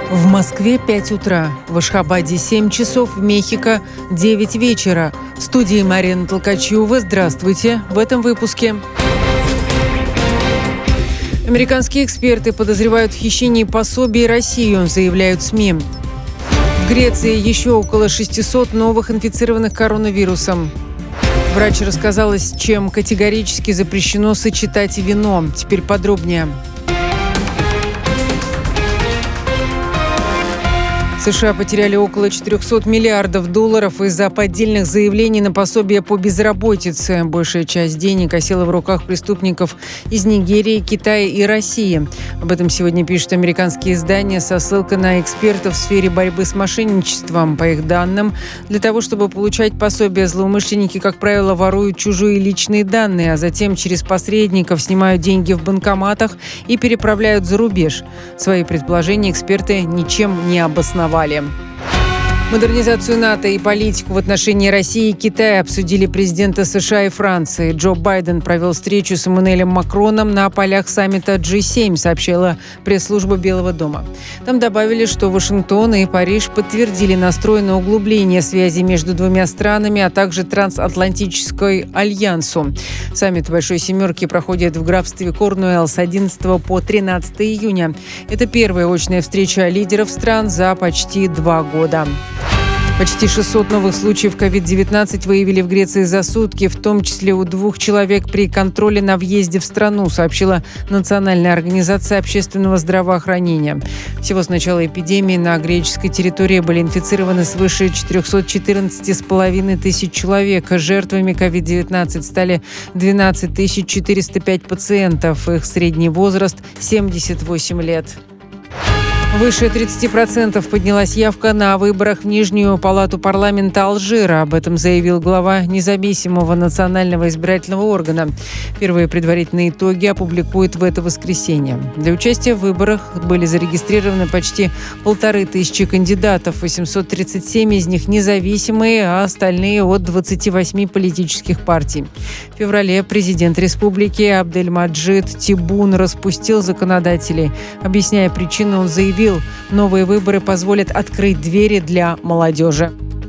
В Москве 5 утра, в Ашхабаде 7 часов, в Мехико 9 вечера. В студии Марина Толкачева. Здравствуйте. В этом выпуске. Американские эксперты подозревают в хищении пособий Россию, заявляют СМИ. В Греции еще около 600 новых инфицированных коронавирусом. Врач рассказала, с чем категорически запрещено сочетать вино. Теперь подробнее. США потеряли около $400 миллиардов из-за поддельных заявлений на пособие по безработице. Большая часть денег осела в руках преступников из Нигерии, Китая и России. Об этом сегодня пишут американские издания со ссылкой на экспертов в сфере борьбы с мошенничеством. По их данным, для того, чтобы получать пособие, злоумышленники, как правило, воруют чужие личные данные, а затем через посредников снимают деньги в банкоматах и переправляют за рубеж. Свои предположения эксперты ничем не обосновали. Модернизацию НАТО и политику в отношении России и Китая обсудили президенты США и Франции. Джо Байден провел встречу с Эммануэлем Макроном на полях саммита G7, сообщила пресс-служба Белого дома. Там добавили, что Вашингтон и Париж подтвердили настрой на углубление связи между двумя странами, а также трансатлантической альянсу. Саммит Большой Семерки проходит в графстве Корнуэлл с 11 по 13 июня. Это первая очная встреча лидеров стран за почти 2 года. Почти 600 новых случаев COVID-19 выявили в Греции за сутки, в том числе у 2 человек при контроле на въезде в страну, сообщила Национальная организация общественного здравоохранения. Всего с начала эпидемии на греческой территории были инфицированы свыше 414,5 тысяч человек. Жертвами COVID-19 стали 12 405 пациентов. Их средний возраст – 78 лет. Выше 30% поднялась явка на выборах в Нижнюю палату парламента Алжира. Об этом заявил глава независимого национального избирательного органа. Первые предварительные итоги опубликуют в это воскресенье. Для участия в выборах были зарегистрированы почти 1500 кандидатов. 837 из них независимые, а остальные от 28 политических партий. В феврале президент республики Абдельмаджид Тиббун распустил законодателей. Объясняя причину, он заявил, новые выборы позволят открыть двери для молодежи.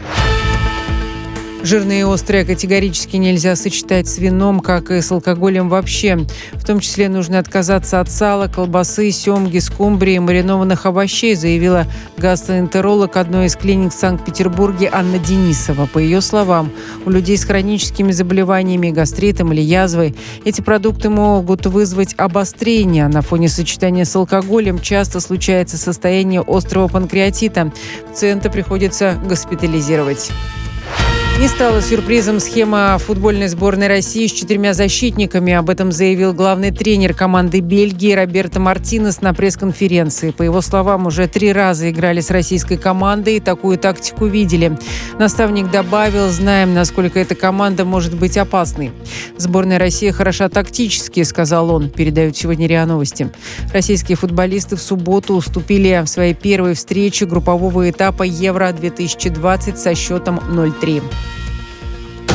Жирное и острое категорически нельзя сочетать с вином, как и с алкоголем вообще. В том числе нужно отказаться от сала, колбасы, семги, скумбрии и маринованных овощей, заявила гастроэнтеролог одной из клиник в Санкт-Петербурге Анна Денисова. По ее словам, у людей с хроническими заболеваниями, гастритом или язвой эти продукты могут вызвать обострение. На фоне сочетания с алкоголем часто случается состояние острого панкреатита. Пациента приходится госпитализировать. Не стала сюрпризом схема футбольной сборной России с 4 защитниками. Об этом заявил главный тренер команды Бельгии Роберто Мартинес на пресс-конференции. По его словам, уже 3 раза играли с российской командой и такую тактику видели. Наставник добавил: знаем, насколько эта команда может быть опасной. Сборная России хороша тактически, сказал он, передают сегодня РИА Новости. Российские футболисты в субботу уступили в своей первой встрече группового этапа Евро-2020 со счетом 0-3.